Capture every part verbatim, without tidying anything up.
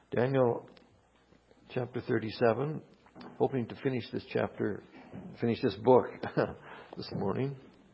Daniel chapter thirty-seven. Hoping to finish this chapter, finish this book this morning.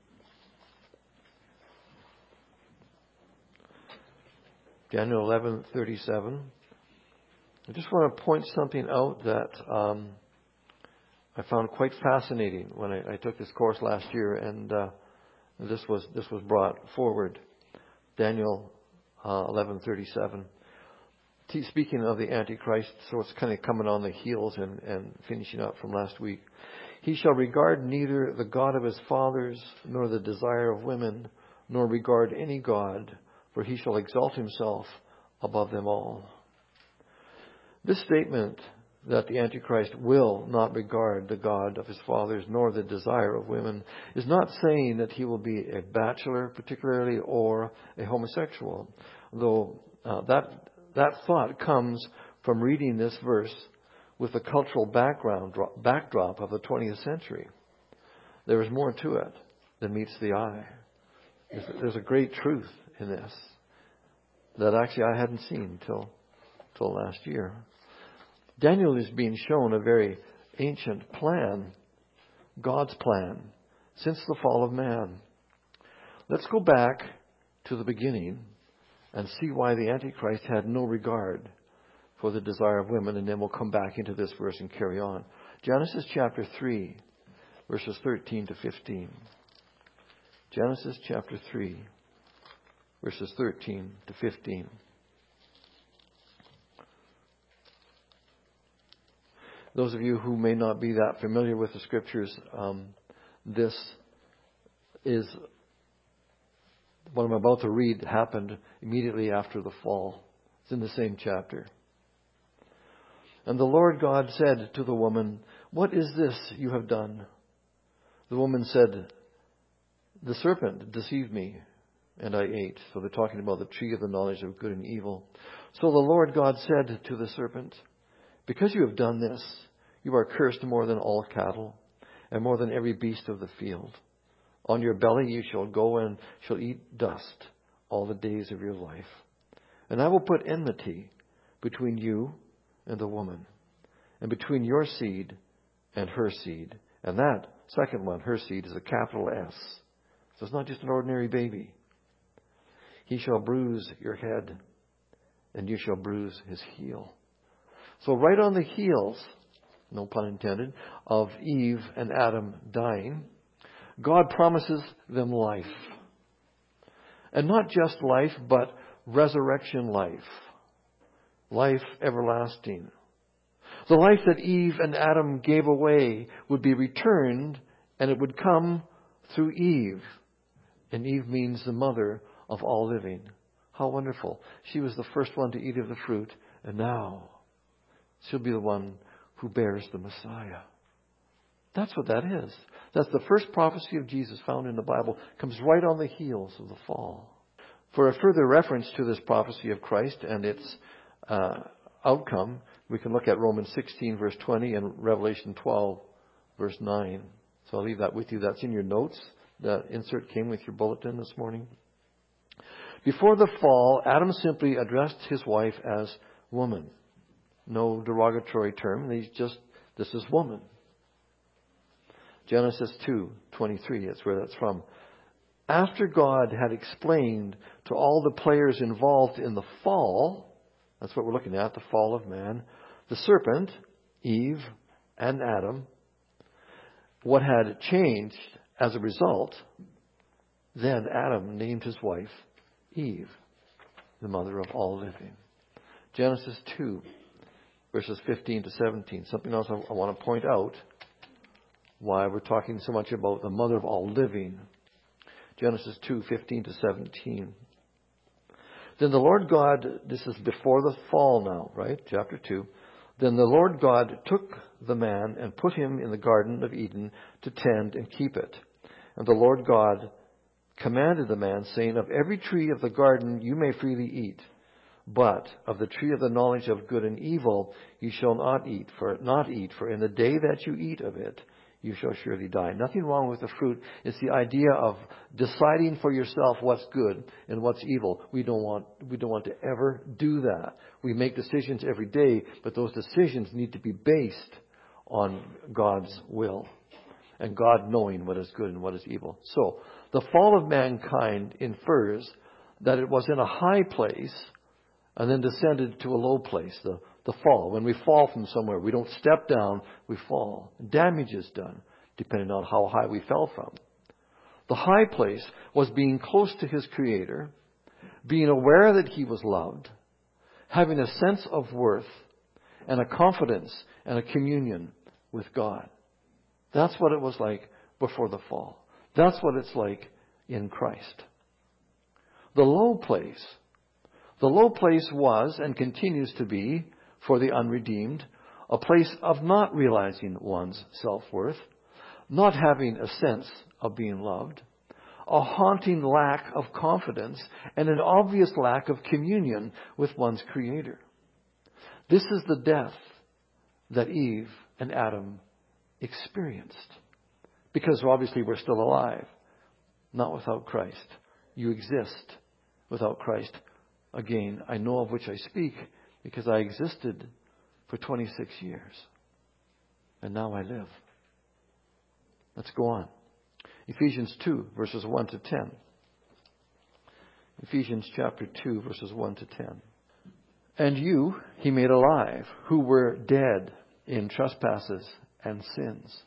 Daniel eleven thirty-seven. I just want to point something out that um, I found quite fascinating when I, I took this course last year, and uh, this was this was brought forward. Daniel uh, eleven thirty-seven. Speaking of the Antichrist, so it's kind of coming on the heels and, and finishing up from last week. He shall regard neither the God of his fathers, nor the desire of women, nor regard any God, for he shall exalt himself above them all. This statement that the Antichrist will not regard the God of his fathers, nor the desire of women, is not saying that he will be a bachelor particularly, or a homosexual, though uh, that That thought comes from reading this verse with the cultural background backdrop of the twentieth century. There is more to it than meets the eye. There's, there's a great truth in this that actually I hadn't seen till till last year. Daniel is being shown a very ancient plan, God's plan, since the fall of man. Let's go back to the beginning and see why the Antichrist had no regard for the desire of women, and then we'll come back into this verse and carry on. Genesis chapter three, verses thirteen to fifteen. Genesis chapter three, verses thirteen to fifteen. Those of you who may not be that familiar with the Scriptures, um, this is... what I'm about to read happened immediately after the fall. It's in the same chapter. And the Lord God said to the woman, "What is this you have done?" The woman said, "The serpent deceived me, and I ate." So they're talking about the tree of the knowledge of good and evil. So the Lord God said to the serpent, "Because you have done this, you are cursed more than all cattle, and more than every beast of the field. On your belly you shall go and shall eat dust all the days of your life. And I will put enmity between you and the woman, and between your seed and her seed." And that second one, her seed, is a capital S. So it's not just an ordinary baby. "He shall bruise your head, and you shall bruise his heel." So right on the heels, no pun intended, of Eve and Adam dying, God promises them life. And not just life, but resurrection life. Life everlasting. The life that Eve and Adam gave away would be returned, and it would come through Eve. And Eve means the mother of all living. How wonderful. She was the first one to eat of the fruit, and now she'll be the one who bears the Messiah. That's what that is. That's the first prophecy of Jesus found in the Bible. Comes right on the heels of the fall. For a further reference to this prophecy of Christ and its uh, outcome, we can look at Romans sixteen verse twenty and Revelation twelve verse nine. So I'll leave that with you. That's in your notes. The insert came with your bulletin this morning. Before the fall, Adam simply addressed his wife as woman. No derogatory term. He's just, this is woman. Genesis two twenty-three, that's where that's from. After God had explained to all the players involved in the fall, that's what we're looking at, the fall of man, the serpent, Eve, and Adam, what had changed as a result, then Adam named his wife Eve, the mother of all living. Genesis two, verses fifteen to seventeen. Something else I want to point out. Why we're talking so much about the mother of all living. Genesis two, fifteen to seventeen. Then the Lord God, this is before the fall now, right? Chapter two. Then the Lord God took the man and put him in the Garden of Eden to tend and keep it. And the Lord God commanded the man, saying, "Of every tree of the garden you may freely eat, but of the tree of the knowledge of good and evil you shall not eat, for not eat, for in the day that you eat of it, you shall surely die. Nothing wrong with the fruit. It's the idea of deciding for yourself what's good and what's evil. We don't want, we don't want to ever do that. We make decisions every day, but those decisions need to be based on God's will and God knowing what is good and what is evil. So, the fall of mankind infers that it was in a high place and then descended to a low place, the, the fall. When we fall from somewhere, we don't step down, we fall. Damage is done, depending on how high we fell from. The high place was being close to his Creator, being aware that he was loved, having a sense of worth, and a confidence and a communion with God. That's what it was like before the fall. That's what it's like in Christ. The low place. The low place was and continues to be, for the unredeemed, a place of not realizing one's self-worth, not having a sense of being loved, a haunting lack of confidence, and an obvious lack of communion with one's Creator. This is the death that Eve and Adam experienced. Because obviously we're still alive. Not without Christ. You exist without Christ. Again, I know of which I speak because I existed for twenty-six years. And now I live. Let's go on. Ephesians two, verses one to ten. Ephesians chapter two, verses one to ten. And you he made alive, who were dead in trespasses and sins.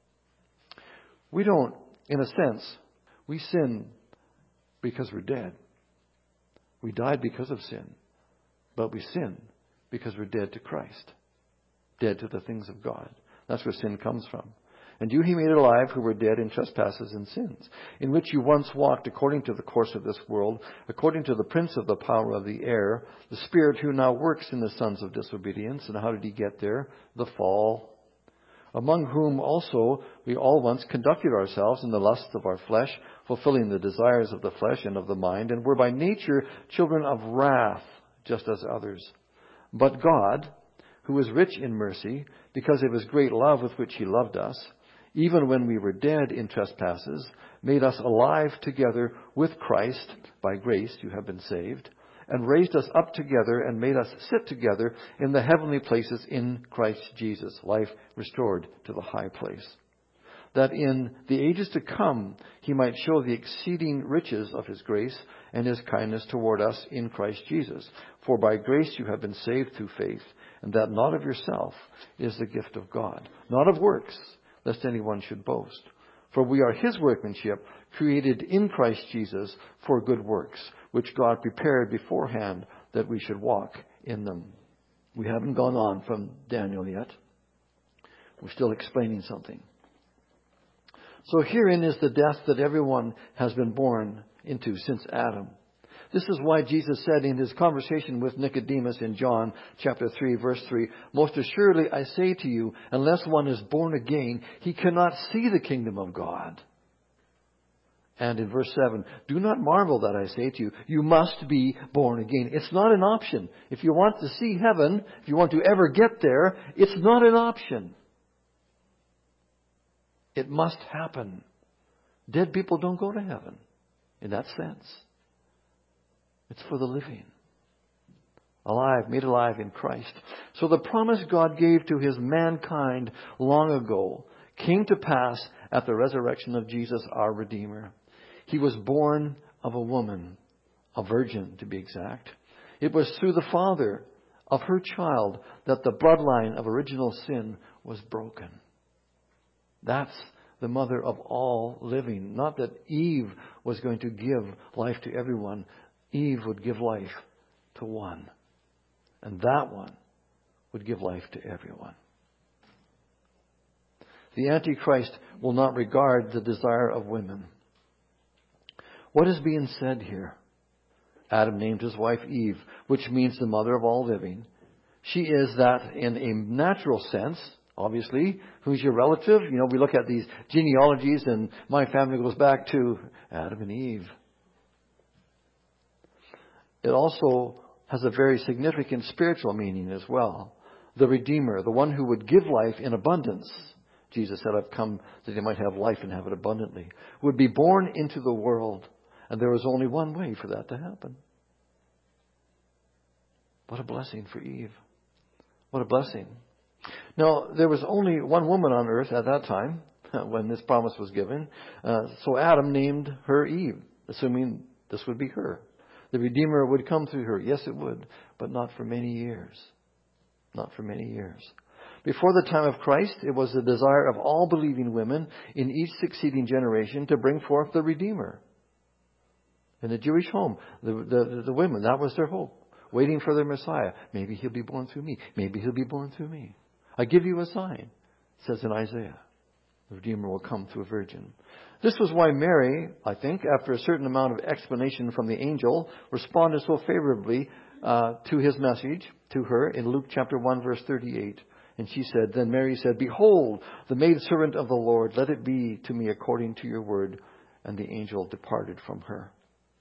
We don't, in a sense, we sin because we're dead. We died because of sin. But we sin because we're dead to Christ. Dead to the things of God. That's where sin comes from. And you he made alive who were dead in trespasses and sins, in which you once walked according to the course of this world, according to the prince of the power of the air, the spirit who now works in the sons of disobedience. And how did he get there? The fall. Among whom also we all once conducted ourselves in the lusts of our flesh, fulfilling the desires of the flesh and of the mind, and were by nature children of wrath, just as others. But God, who is rich in mercy, because of his great love with which he loved us, even when we were dead in trespasses, made us alive together with Christ. By grace you have been saved, and raised us up together and made us sit together in the heavenly places in Christ Jesus. Life restored to the high place. That in the ages to come he might show the exceeding riches of his grace and his kindness toward us in Christ Jesus. For by grace you have been saved through faith, and that not of yourself is the gift of God, not of works, lest anyone should boast. For we are his workmanship, created in Christ Jesus for good works, which God prepared beforehand that we should walk in them. We haven't gone on from Daniel yet. We're still explaining something. So herein is the death that everyone has been born into since Adam. This is why Jesus said in his conversation with Nicodemus in John chapter three, verse three, most assuredly I say to you, unless one is born again, he cannot see the kingdom of God. And in verse seven, do not marvel that I say to you, you must be born again. It's not an option. If you want to see heaven, if you want to ever get there, it's not an option. It must happen. Dead people don't go to heaven in that sense. It's for the living. Alive, made alive in Christ. So the promise God gave to his mankind long ago came to pass at the resurrection of Jesus, our Redeemer. He was born of a woman, a virgin to be exact. It was through the father of her child that the bloodline of original sin was broken. That's the mother of all living. Not that Eve was going to give life to everyone. Eve would give life to one. And that one would give life to everyone. The Antichrist will not regard the desire of women. What is being said here? Adam named his wife Eve, which means the mother of all living. She is that in a natural sense. Obviously, who's your relative? You know, we look at these genealogies and my family goes back to Adam and Eve. It also has a very significant spiritual meaning as well. The Redeemer, the one who would give life in abundance. Jesus said, I've come that they might have life and have it abundantly. Would be born into the world. And there was only one way for that to happen. What a blessing for Eve. What a blessing. Now, there was only one woman on earth at that time when this promise was given. Uh, so Adam named her Eve, assuming this would be her. The Redeemer would come through her. Yes, it would, but not for many years. Not for many years. Before the time of Christ, it was the desire of all believing women in each succeeding generation to bring forth the Redeemer. In the Jewish home, the, the, the women, that was their hope. Waiting for their Messiah. Maybe he'll be born through me. Maybe he'll be born through me. I give you a sign, it says in Isaiah. The Redeemer will come through a virgin. This was why Mary, I think, after a certain amount of explanation from the angel, responded so favorably uh, to his message to her in Luke chapter one, verse thirty-eight. And she said, then Mary said, behold, the maidservant of the Lord, let it be to me according to your word. And the angel departed from her.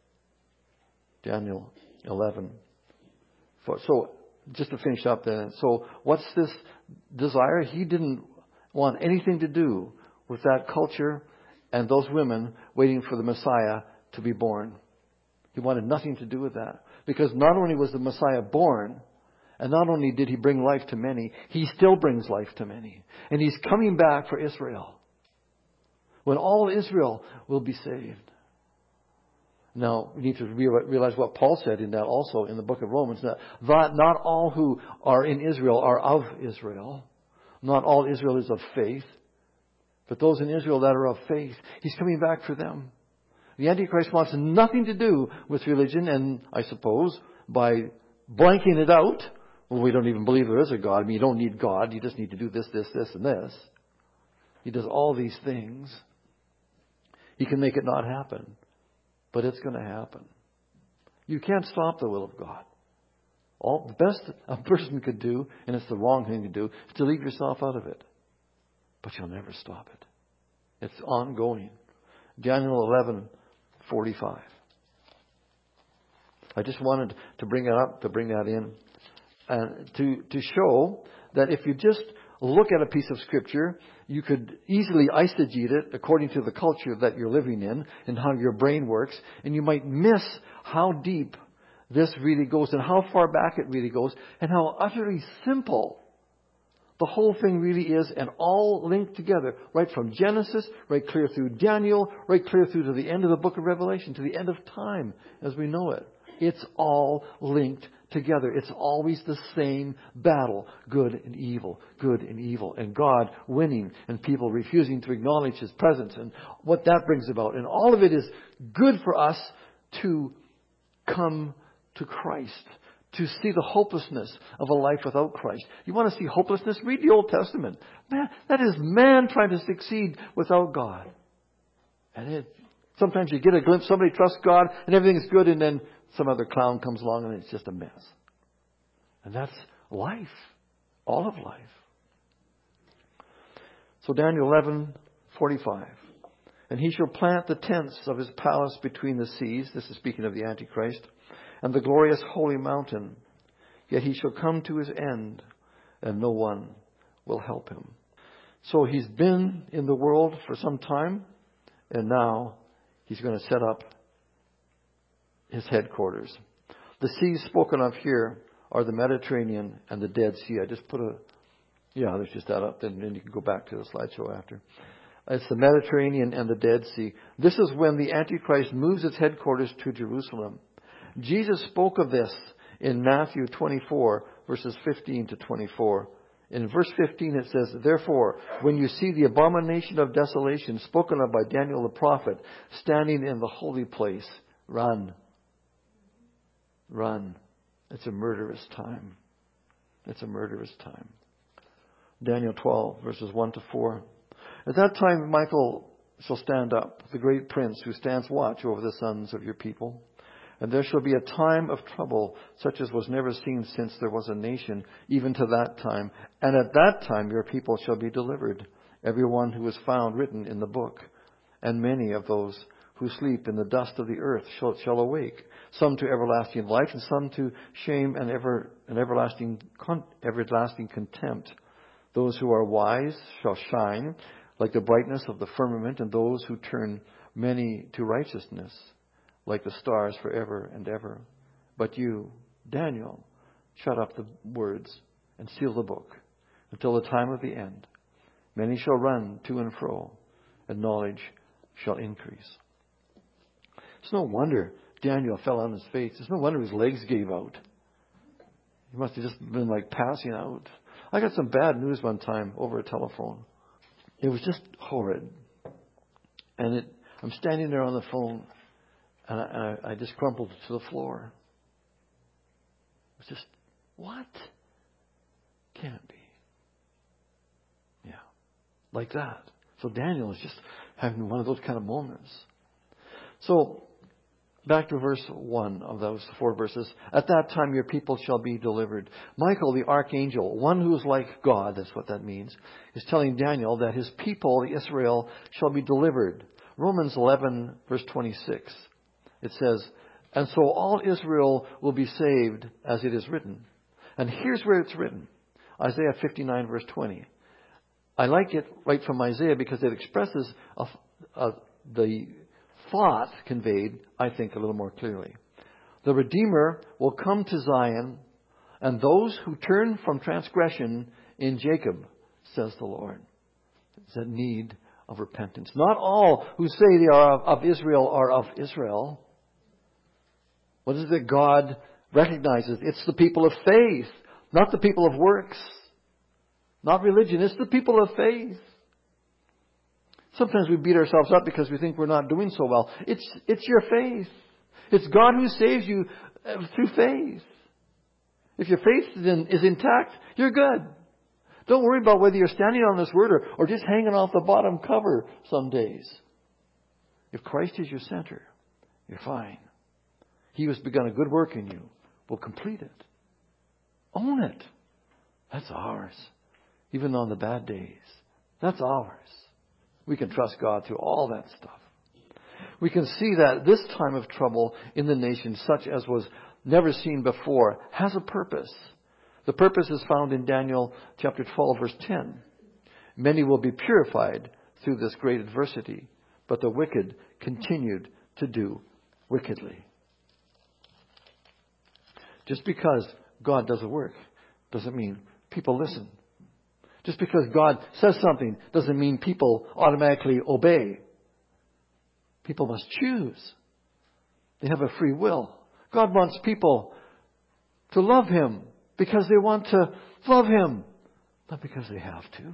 Daniel eleven. So, just to finish up then. So, what's this desire? He didn't want anything to do with that culture and those women waiting for the Messiah to be born. He wanted nothing to do with that. Because not only was the Messiah born, and not only did he bring life to many, he still brings life to many. And he's coming back for Israel. When all Israel will be saved. Now, we need to realize what Paul said in that also in the book of Romans. That not all who are in Israel are of Israel. Not all Israel is of faith. But those in Israel that are of faith, he's coming back for them. The Antichrist wants nothing to do with religion. And I suppose by blanking it out, well, we don't even believe there is a God. I mean, you don't need God. You just need to do this, this, this, and this. He does all these things. He can make it not happen. But it's going to happen. You can't stop the will of God. All the best a person could do, and it's the wrong thing to do, is to leave yourself out of it. But you'll never stop it. It's ongoing. Daniel eleven forty-five. I just wanted to bring it up, to bring that in, and to to show that if you just look at a piece of Scripture, you could easily eisegete it according to the culture that you're living in and how your brain works. And you might miss how deep this really goes and how far back it really goes and how utterly simple the whole thing really is, and all linked together right from Genesis, right clear through Daniel, right clear through to the end of the book of Revelation, to the end of time as we know it. It's all linked together. It's always the same battle. Good and evil. Good and evil. And God winning and people refusing to acknowledge His presence and what that brings about. And all of it is good for us to come to Christ. To see the hopelessness of a life without Christ. You want to see hopelessness? Read the Old Testament. Man, that is man trying to succeed without God. And it, sometimes you get a glimpse, somebody trusts God and everything's good, and then some other clown comes along and it's just a mess. And that's life. All of life. So Daniel eleven forty-five. And he shall plant the tents of his palace between the seas. This is speaking of the Antichrist. And the glorious holy mountain. Yet he shall come to his end, and no one will help him. So he's been in the world for some time, and now he's going to set up his headquarters. The seas spoken of here are the Mediterranean and the Dead Sea. I just put a, yeah, there's just that up, and then you can go back to the slideshow after. It's the Mediterranean and the Dead Sea. This is when the Antichrist moves its headquarters to Jerusalem. Jesus spoke of this in Matthew twenty-four, verses fifteen to twenty-four. In verse fifteen it says, therefore, when you see the abomination of desolation spoken of by Daniel the prophet standing in the holy place, run. Run. It's a murderous time. It's a murderous time. Daniel twelve, verses one to four. At that time Michael shall stand up, the great prince who stands watch over the sons of your people. And there shall be a time of trouble, such as was never seen since there was a nation, even to that time. And at that time your people shall be delivered, every one who is found written in the book. And many of those who sleep in the dust of the earth shall, shall awake, some to everlasting life, and some to shame and ever and everlasting con, everlasting contempt. Those who are wise shall shine like the brightness of the firmament, and those who turn many to righteousness like the stars forever and ever. But you, Daniel, shut up the words and seal the book until the time of the end. Many shall run to and fro, and knowledge shall increase. It's no wonder Daniel fell on his face. It's no wonder his legs gave out. He must have just been like passing out. I got some bad news one time over a telephone. It was just horrid. And it, I'm standing there on the phone, and I, and I, I just crumpled to the floor. It was just, what? Can't be. Yeah. Like that. So Daniel is just having one of those kind of moments. So, back to verse one of those four verses. At that time your people shall be delivered. Michael, the archangel, one who is like God, that's what that means, is telling Daniel that his people, Israel, shall be delivered. Romans eleven, verse twenty-six. It says, and so all Israel will be saved, as it is written. And here's where it's written. Isaiah fifty-nine, verse twenty. I like it right from Isaiah because it expresses a, a, the thought conveyed, I think, a little more clearly. The Redeemer will come to Zion, and those who turn from transgression in Jacob, says the Lord. It's a need of repentance. Not all who say they are of, of Israel are of Israel. What is it that God recognizes? It's the people of faith, not the people of works. Not religion. It's the people of faith. Sometimes we beat ourselves up because we think we're not doing so well. It's, it's your faith. It's God who saves you through faith. If your faith is, in, is intact, you're good. Don't worry about whether you're standing on this word or, or just hanging off the bottom cover some days. If Christ is your center, you're fine. He who has begun a good work in you will complete it. Own it. That's ours. Even on the bad days. That's ours. We can trust God through all that stuff. We can see that this time of trouble in the nation, such as was never seen before, has a purpose. The purpose is found in Daniel chapter twelve, verse ten. Many will be purified through this great adversity, but the wicked continued to do wickedly. Just because God does a work doesn't mean people listen. Just because God says something doesn't mean people automatically obey. People must choose. They have a free will. God wants people to love Him because they want to love Him. Not because they have to.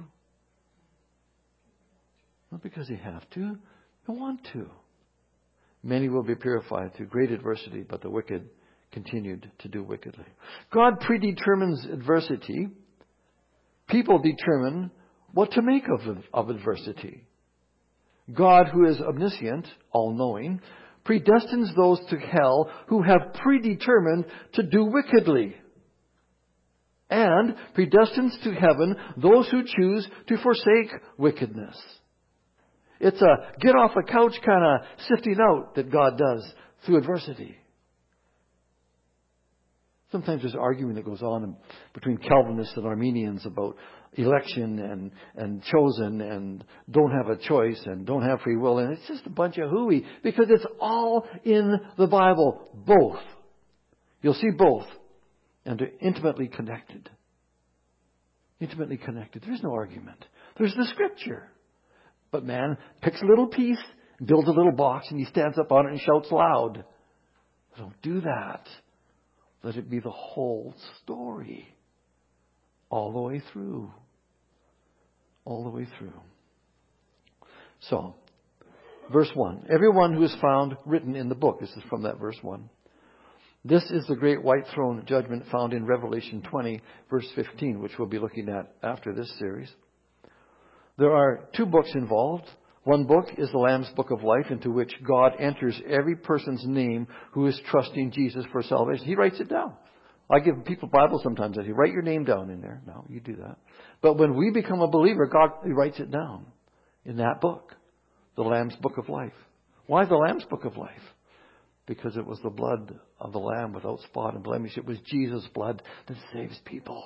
Not because they have to. They want to. Many will be purified through great adversity, but the wicked continued to do wickedly. God predetermines adversity. People determine what to make of, of adversity. God, who is omniscient, all-knowing, predestines those to hell who have predetermined to do wickedly. And predestines to heaven those who choose to forsake wickedness. It's a get off the couch kind of sifting out that God does through adversity. Sometimes there's arguing that goes on between Calvinists and Arminians about election and, and chosen and don't have a choice and don't have free will. And it's just a bunch of hooey because it's all in the Bible. Both. You'll see both. And they're intimately connected. Intimately connected. There's no argument. There's the Scripture. But man picks a little piece, builds a little box, and he stands up on it and shouts loud. Don't do that. Let it be the whole story. All the way through. All the way through. So, verse one. Everyone who is found written in the book. This is from that verse one. This is the great white throne judgment found in Revelation twenty, verse fifteen, which we'll be looking at after this series. There are two books involved. One book is the Lamb's Book of Life, into which God enters every person's name who is trusting Jesus for salvation. He writes it down. I give people Bibles sometimes. I say, write your name down in there. No, you do that. But when we become a believer, God he writes it down in that book, the Lamb's Book of Life. Why the Lamb's Book of Life? Because it was the blood of the Lamb without spot and blemish. It was Jesus' blood that saves people.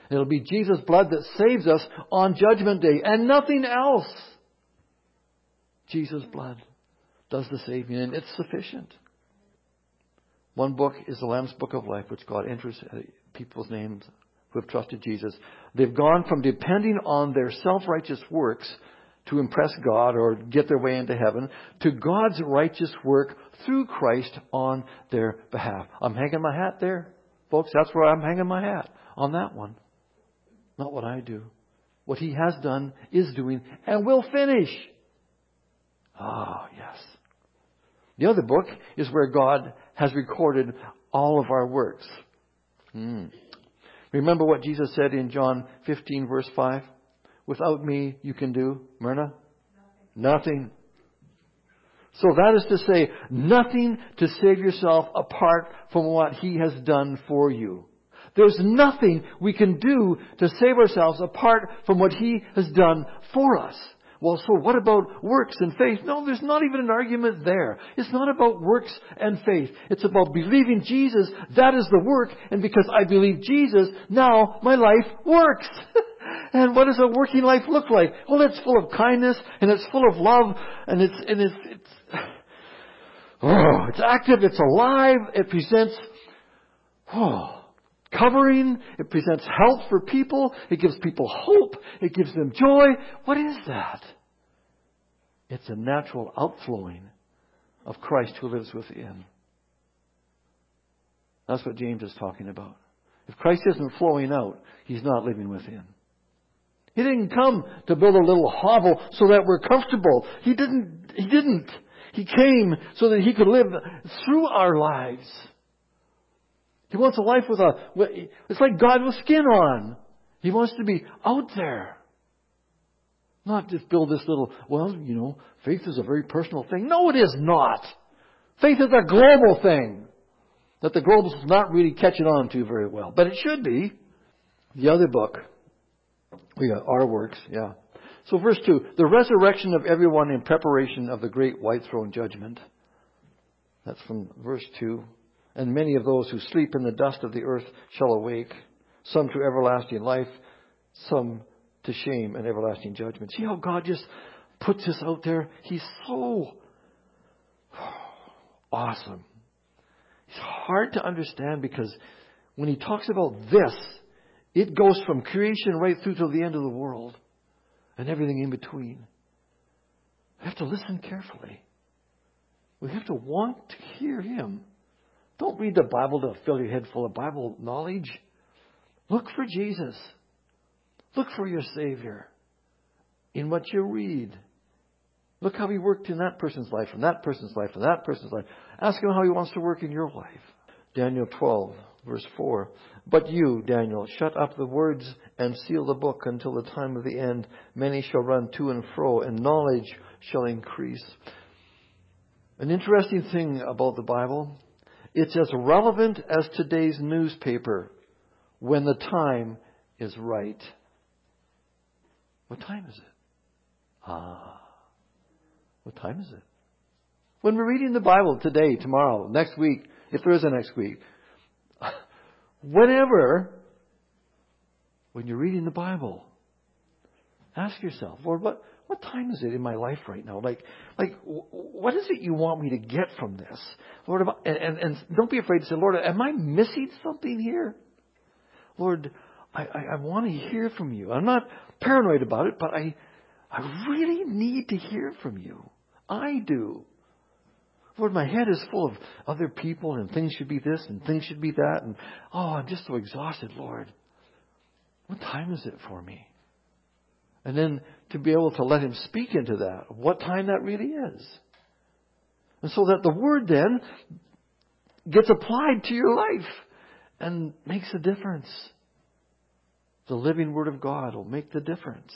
It'll be Jesus' blood that saves us on Judgment Day and nothing else. Jesus' blood does the saving, and it's sufficient. One book is the Lamb's Book of Life, which God enters people's names who have trusted Jesus. They've gone from depending on their self-righteous works to impress God or get their way into heaven to God's righteous work through Christ on their behalf. I'm hanging my hat there, folks. That's where I'm hanging my hat, on that one. Not what I do. What He has done, is doing, and will finish. Ah, yes. The other book is where God has recorded all of our works. Hmm. Remember what Jesus said in John fifteen, verse five? Without me, you can do, Myrna? Nothing. Nothing. So that is to say, nothing to save yourself apart from what He has done for you. There's nothing we can do to save ourselves apart from what He has done for us. Well, so what about works and faith? No, there's not even an argument there. It's not about works and faith. It's about believing Jesus. That is the work. And because I believe Jesus, now my life works. And what does a working life look like? Well, it's full of kindness and it's full of love and it's and it's it's, oh, it's active. It's alive. It presents oh, covering. It presents help for people. It gives people hope. It gives them joy. What is that? It's a natural outflowing of Christ who lives within. That's what James is talking about. If Christ isn't flowing out, He's not living within. He didn't come to build a little hovel so that we're comfortable. He didn't. He didn't. He came so that He could live through our lives. He wants a life with a... It's like God with skin on. He wants to be out there. Not just build this little... Well, you know, faith is a very personal thing. No, it is not. Faith is a global thing that the global's not really catching on to very well. But it should be. The other book... We got our works, yeah. So verse two, the resurrection of everyone in preparation of the great white throne judgment. That's from verse two. And many of those who sleep in the dust of the earth shall awake, some to everlasting life, some to shame and everlasting judgment. See how God just puts this out there? He's so awesome. It's hard to understand because when He talks about this, it goes from creation right through to the end of the world and everything in between. We have to listen carefully. We have to want to hear Him. Don't read the Bible to fill your head full of Bible knowledge. Look for Jesus. Look for your Savior in what you read. Look how He worked in that person's life, and that person's life, and that person's life. Ask Him how He wants to work in your life. Daniel twelve. Verse four, but you, Daniel, shut up the words and seal the book until the time of the end. Many shall run to and fro, and knowledge shall increase. An interesting thing about the Bible, it's as relevant as today's newspaper when the time is right. What time is it? Ah, what time is it? When we're reading the Bible today, tomorrow, next week, if there is a next week, whenever, when you're reading the Bible, ask yourself, Lord, what, what time is it in my life right now? Like, like, what is it you want me to get from this? Lord, I, and, and, and don't be afraid to say, Lord, am I missing something here? Lord, I, I, I want to hear from you. I'm not paranoid about it, but I, I really need to hear from you. I do. Lord, my head is full of other people and things should be this and things should be that. And oh, I'm just so exhausted, Lord. What time is it for me? And then to be able to let Him speak into that, what time that really is. And so that the Word then gets applied to your life and makes a difference. The living Word of God will make the difference.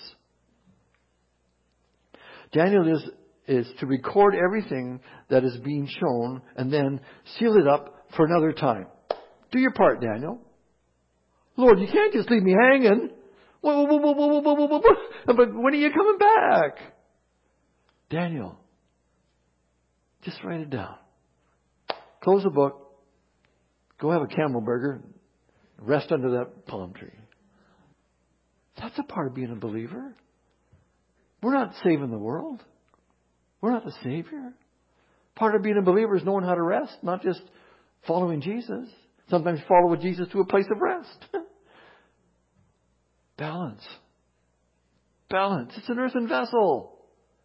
Daniel is... is to record everything that is being shown and then seal it up for another time. Do your part, Daniel. Lord, you can't just leave me hanging. Whoa, whoa, whoa, whoa, whoa, whoa, whoa, whoa. But when are you coming back? Daniel, just write it down. Close the book. Go have a camel burger. Rest under that palm tree. That's a part of being a believer. We're not saving the world. We're not the Savior. Part of being a believer is knowing how to rest, not just following Jesus. Sometimes follow with Jesus to a place of rest. Balance. Balance. It's an earthen vessel.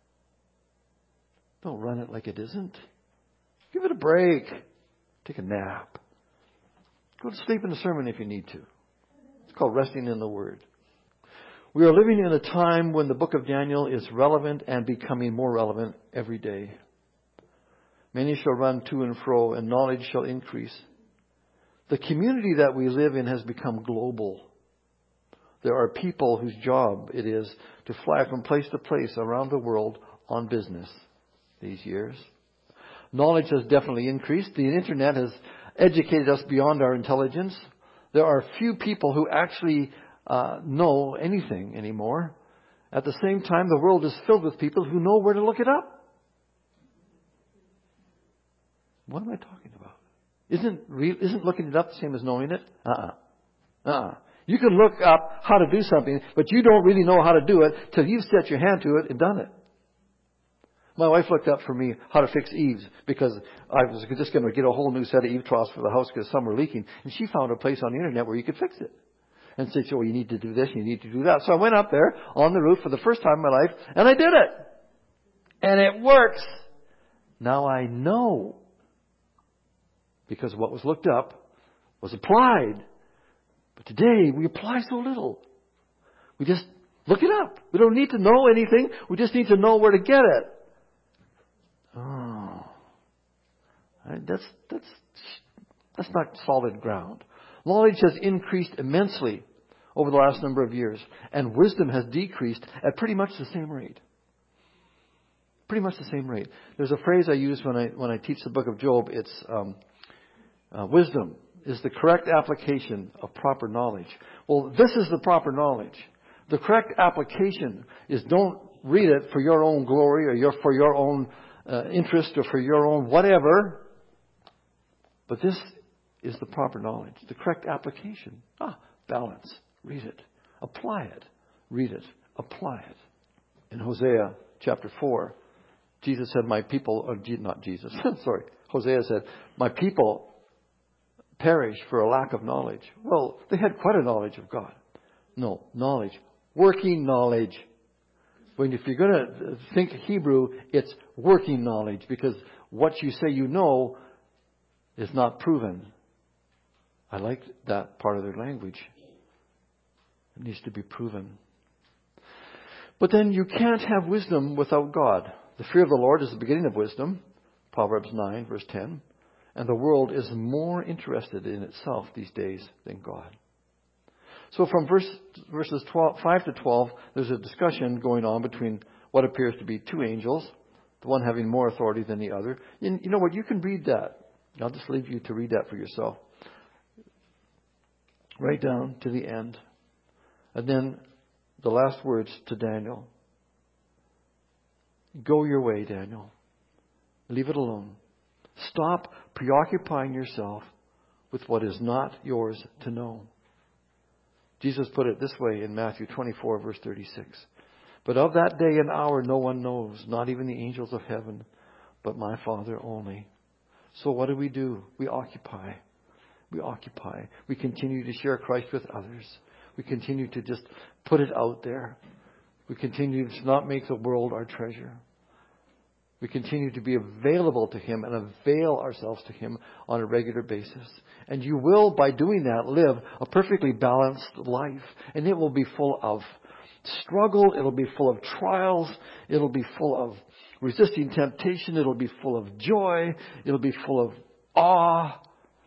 Don't run it like it isn't. Give it a break. Take a nap. Go to sleep in the sermon if you need to. It's called resting in the Word. We are living in a time when the book of Daniel is relevant and becoming more relevant every day. Many shall run to and fro, and knowledge shall increase. The community that we live in has become global. There are people whose job it is to fly from place to place around the world on business these years. Knowledge has definitely increased. The internet has educated us beyond our intelligence. There are few people who actually uh, know anything anymore. At the same time, the world is filled with people who know where to look it up. What am I talking about? Isn't re- isn't looking it up the same as knowing it? Uh-uh. Uh-uh. You can look up how to do something, but you don't really know how to do it till you've set your hand to it and done it. My wife looked up for me how to fix eaves because I was just going to get a whole new set of eave troughs for the house because some were leaking. And she found a place on the internet where you could fix it. And said, "Oh, you need to do this, you need to do that." So I went up there on the roof for the first time in my life, and I did it. And it works. Now I know. Because what was looked up was applied. But today, we apply so little. We just look it up. We don't need to know anything. We just need to know where to get it. Oh. That's, that's, that's not solid ground. Knowledge has increased immensely over the last number of years. And wisdom has decreased at pretty much the same rate. Pretty much the same rate. There's a phrase I use when I, when I teach the book of Job. It's... Um, Uh, wisdom is the correct application of proper knowledge. Well, this is the proper knowledge. The correct application is don't read it for your own glory or your, for your own uh, interest or for your own whatever. But this is the proper knowledge. The correct application. Ah, balance. Read it. Apply it. Read it. Apply it. In Hosea chapter four, Jesus said, my people, or not Jesus, sorry. Hosea said, my people perish for a lack of knowledge. Well, they had quite a knowledge of God. No, knowledge. Working knowledge. When if you're going to think Hebrew, it's working knowledge because what you say you know is not proven. I like that part of their language. It needs to be proven. But then you can't have wisdom without God. The fear of the Lord is the beginning of wisdom. Proverbs nine, verse ten. And the world is more interested in itself these days than God. So from verse, verses twelve, five to twelve, there's a discussion going on between what appears to be two angels, the one having more authority than the other. And you know what? You can read that. I'll just leave you to read that for yourself. Right down to the end. And then the last words to Daniel. Go your way, Daniel. Leave it alone. Stop preoccupying yourself with what is not yours to know. Jesus put it this way in Matthew twenty-four, verse thirty-six. But of that day and hour no one knows, not even the angels of heaven, but my Father only. So what do we do? We occupy. We occupy. We continue to share Christ with others. We continue to just put it out there. We continue to not make the world our treasure. We continue to be available to Him and avail ourselves to Him on a regular basis. And you will, by doing that, live a perfectly balanced life. And it will be full of struggle. It'll be full of trials. It'll be full of resisting temptation. It'll be full of joy. It'll be full of awe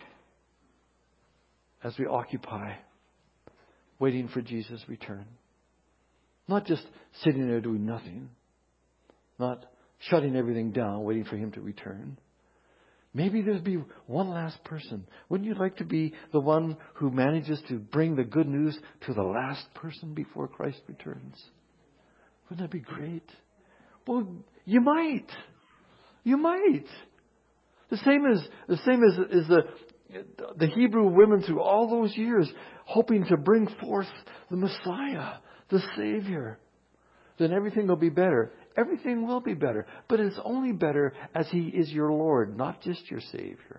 as we occupy, waiting for Jesus' return. Not just sitting there doing nothing. Not shutting everything down, waiting for Him to return. Maybe there'll be one last person. Wouldn't you like to be the one who manages to bring the good news to the last person before Christ returns? Wouldn't that be great? Well, you might. You might. The same as the same as, as the the Hebrew women through all those years, hoping to bring forth the Messiah, the Savior, then everything will be better. Everything will be better. But it's only better as He is your Lord, not just your Savior.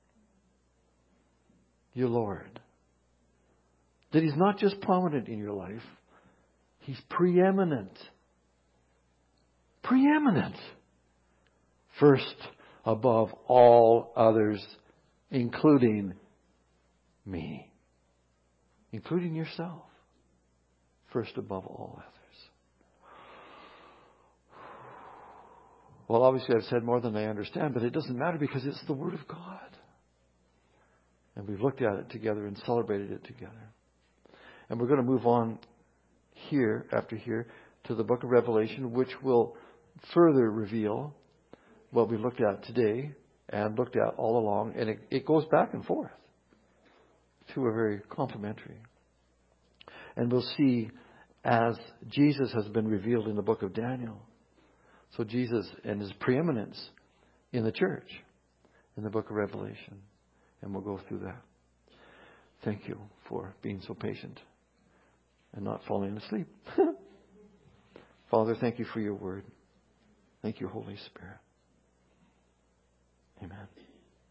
Your Lord. That He's not just prominent in your life. He's preeminent. Preeminent. First above all others, including me. Including yourself. First above all others. Well, obviously I've said more than I understand, but it doesn't matter because it's the Word of God. And we've looked at it together and celebrated it together. And we're going to move on here, after here, to the book of Revelation, which will further reveal what we looked at today and looked at all along. And it, it goes back and forth. Two are very complementary. And we'll see as Jesus has been revealed in the book of Daniel. So Jesus and His preeminence in the church in the book of Revelation. And we'll go through that. Thank you for being so patient and not falling asleep. Father, thank you for your word. Thank you, Holy Spirit.